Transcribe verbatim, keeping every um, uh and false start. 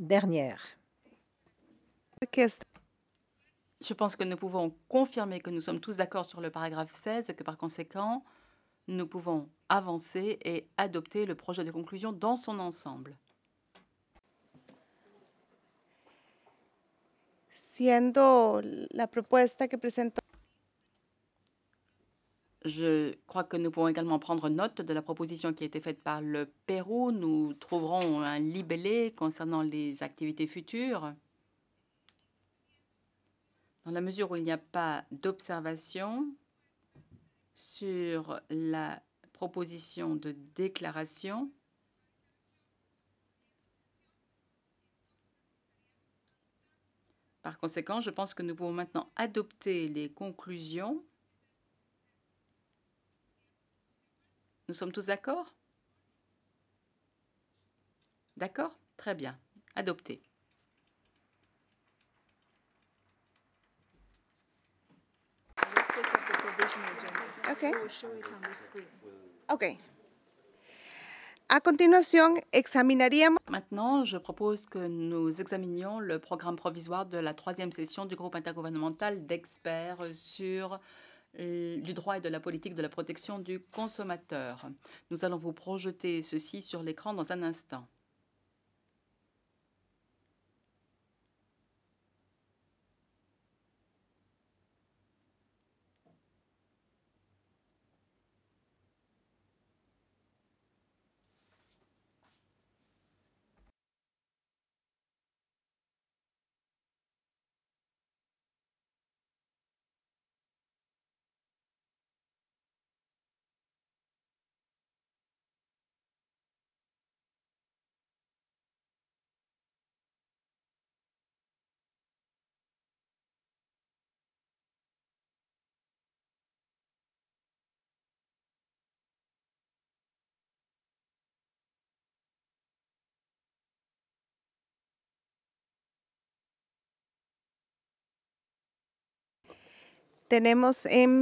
dernière. que est- Je pense que nous pouvons confirmer que nous sommes tous d'accord sur le paragraphe seize et que par conséquent, nous pouvons avancer et adopter le projet de conclusion dans son ensemble. siendo la propuesta que presentó Je crois que nous pouvons également prendre note de la proposition qui a été faite par le Pérou. Nous trouverons un libellé concernant les activités futures. Dans la mesure où il n'y a pas d'observation sur la proposition de déclaration, par conséquent, je pense que nous pouvons maintenant adopter les conclusions. Nous sommes tous d'accord? D'accord? Très bien. Adopté. Ok. Ok. A continuación, examinaríamos Maintenant, je propose que nous examinions le programme provisoire de la troisième session du groupe intergouvernemental d'experts sur euh, du droit et de la politique de la protection du consommateur. Nous allons vous projeter ceci sur l'écran dans un instant. tenemos en